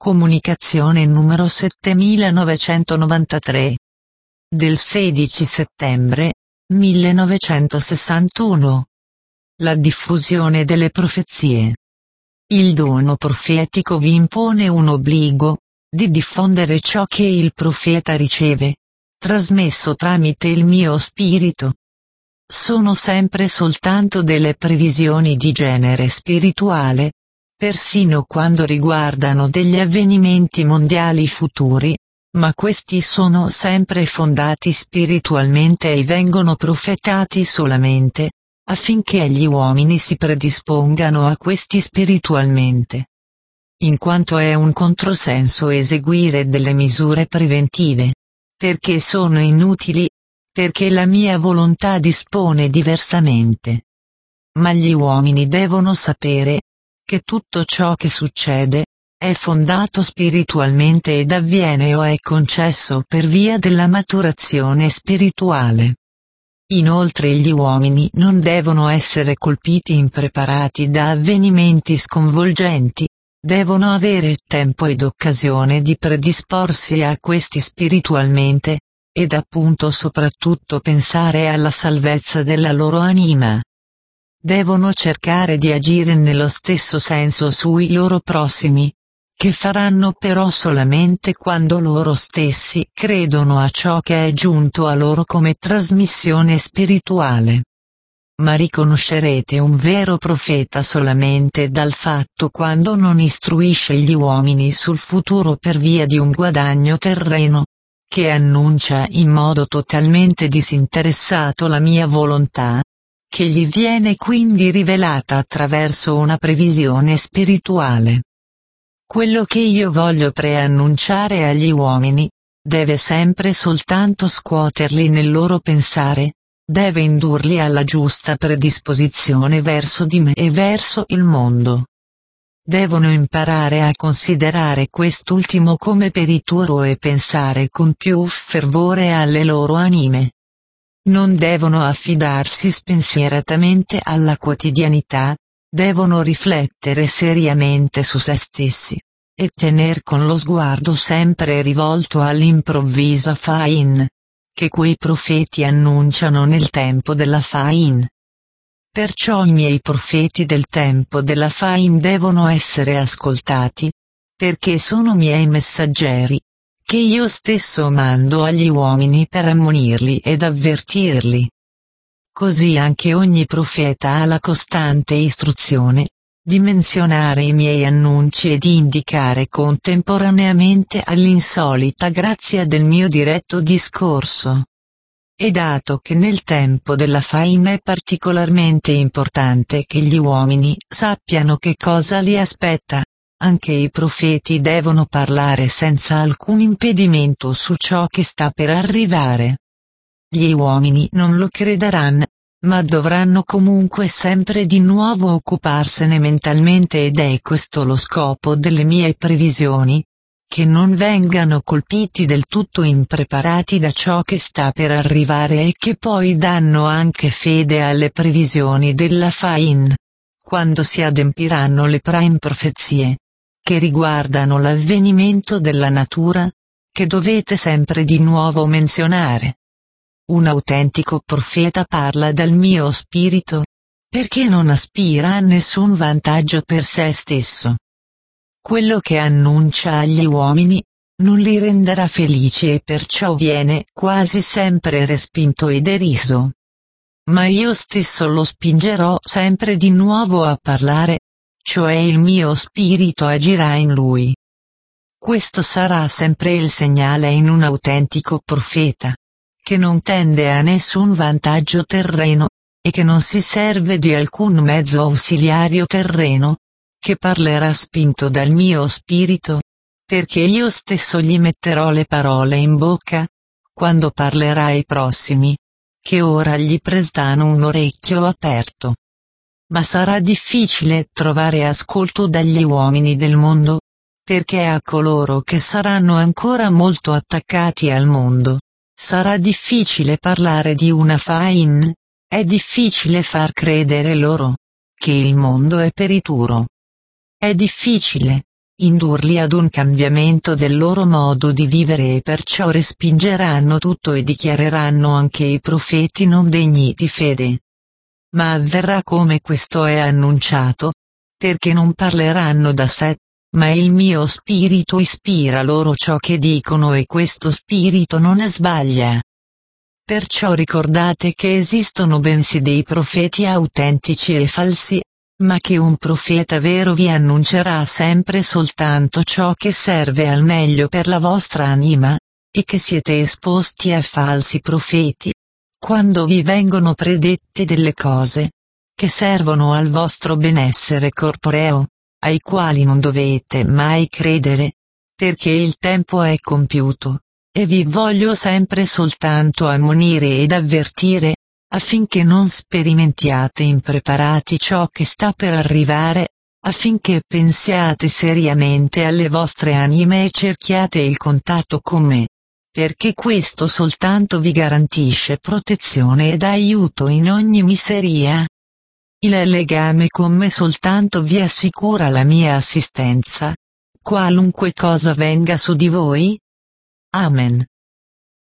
Comunicazione numero 7993. Del 16 settembre 1961. La diffusione delle profezie. Il dono profetico vi impone un obbligo, di diffondere ciò che il profeta riceve, trasmesso tramite il mio spirito. Sono sempre soltanto delle previsioni di genere spirituale, persino quando riguardano degli avvenimenti mondiali futuri, ma questi sono sempre fondati spiritualmente e vengono profetati solamente, affinché gli uomini si predispongano a questi spiritualmente. In quanto è un controsenso eseguire delle misure preventive, perché sono inutili, perché la mia volontà dispone diversamente. Ma gli uomini devono sapere che tutto ciò che succede è fondato spiritualmente ed avviene o è concesso per via della maturazione spirituale. Inoltre gli uomini non devono essere colpiti impreparati da avvenimenti sconvolgenti, devono avere tempo ed occasione di predisporsi a questi spiritualmente, ed appunto soprattutto pensare alla salvezza della loro anima. Devono cercare di agire nello stesso senso sui loro prossimi, che faranno però solamente quando loro stessi credono a ciò che è giunto a loro come trasmissione spirituale. Ma riconoscerete un vero profeta solamente dal fatto quando non istruisce gli uomini sul futuro per via di un guadagno terreno, che annuncia in modo totalmente disinteressato la mia volontà, che gli viene quindi rivelata attraverso una previsione spirituale. Quello che io voglio preannunciare agli uomini, deve sempre soltanto scuoterli nel loro pensare, deve indurli alla giusta predisposizione verso di me e verso il mondo. Devono imparare a considerare quest'ultimo come perituro e pensare con più fervore alle loro anime. Non devono affidarsi spensieratamente alla quotidianità, devono riflettere seriamente su se stessi, e tener con lo sguardo sempre rivolto all'improvvisa Fain, che quei profeti annunciano nel tempo della Fain. Perciò i miei profeti del tempo della Fain devono essere ascoltati, perché sono miei messaggeri, che io stesso mando agli uomini per ammonirli ed avvertirli. Così anche ogni profeta ha la costante istruzione di menzionare i miei annunci e di indicare contemporaneamente all'insolita grazia del mio diretto discorso. E dato che nel tempo della Faina è particolarmente importante che gli uomini sappiano che cosa li aspetta, anche i profeti devono parlare senza alcun impedimento su ciò che sta per arrivare. Gli uomini non lo crederanno, ma dovranno comunque sempre di nuovo occuparsene mentalmente ed è questo lo scopo delle mie previsioni, che non vengano colpiti del tutto impreparati da ciò che sta per arrivare e che poi danno anche fede alle previsioni della Fain, quando si adempiranno le prime profezie, che riguardano l'avvenimento della natura, che dovete sempre di nuovo menzionare. Un autentico profeta parla dal mio spirito, perché non aspira a nessun vantaggio per se stesso. Quello che annuncia agli uomini, non li renderà felici e perciò viene quasi sempre respinto e deriso. Ma io stesso lo spingerò sempre di nuovo a parlare, cioè il mio spirito agirà in lui. Questo sarà sempre il segnale in un autentico profeta, che non tende a nessun vantaggio terreno, e che non si serve di alcun mezzo ausiliario terreno, che parlerà spinto dal mio spirito, perché io stesso gli metterò le parole in bocca, quando parlerà ai prossimi, che ora gli prestano un orecchio aperto. Ma sarà difficile trovare ascolto dagli uomini del mondo, perché a coloro che saranno ancora molto attaccati al mondo, sarà difficile parlare di una Fain, è difficile far credere loro, che il mondo è perituro. È difficile, indurli ad un cambiamento del loro modo di vivere e perciò respingeranno tutto e dichiareranno anche i profeti non degni di fede. Ma avverrà come questo è annunciato, perché non parleranno da sé, ma il mio spirito ispira loro ciò che dicono e questo spirito non sbaglia. Perciò ricordate che esistono bensì dei profeti autentici e falsi, ma che un profeta vero vi annuncerà sempre soltanto ciò che serve al meglio per la vostra anima, e che siete esposti a falsi profeti, quando vi vengono predette delle cose che servono al vostro benessere corporeo, ai quali non dovete mai credere, perché il tempo è compiuto, e vi voglio sempre soltanto ammonire ed avvertire, affinché non sperimentiate impreparati ciò che sta per arrivare, affinché pensiate seriamente alle vostre anime e cerchiate il contatto con me, perché questo soltanto vi garantisce protezione ed aiuto in ogni miseria. Il legame con me soltanto vi assicura la mia assistenza, qualunque cosa venga su di voi. Amen.